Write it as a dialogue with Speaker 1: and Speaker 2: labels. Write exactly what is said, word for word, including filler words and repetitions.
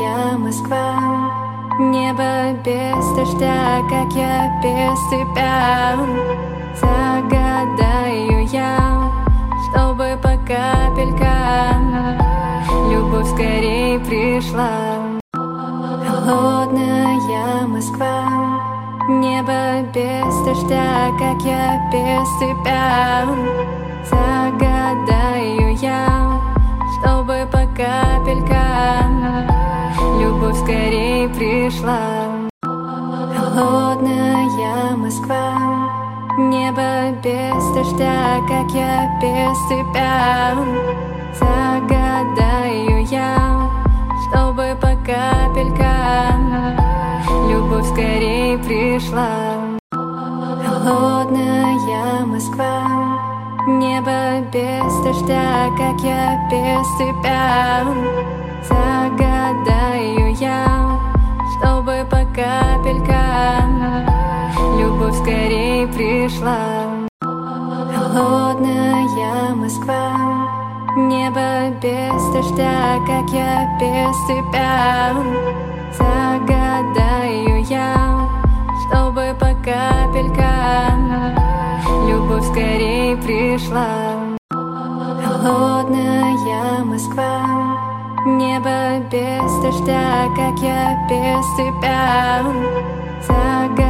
Speaker 1: Москва. Небо без дождя, как я без тебя. Загадаю я, чтобы по капелькам любовь скорей пришла. Холодная Москва. Небо без дождя, как я без тебя. Загадаю я, чтобы по капелькам любовь скорей пришла. Холодная Москва. Небо без дождя, как я без тебя. Загадаю я, чтобы по капелькам любовь скорей пришла. Холодная Москва. Небо без дождя, как я без тебя. Загадаю я, чтобы по капелькам любовь скорей пришла. Холодная Москва. Небо без дождя, как я без тебя. Загадаю я, чтобы по капелькам любовь скорей пришла. Холодная Москва. Небо без дождя, как я без тебя. Загадаю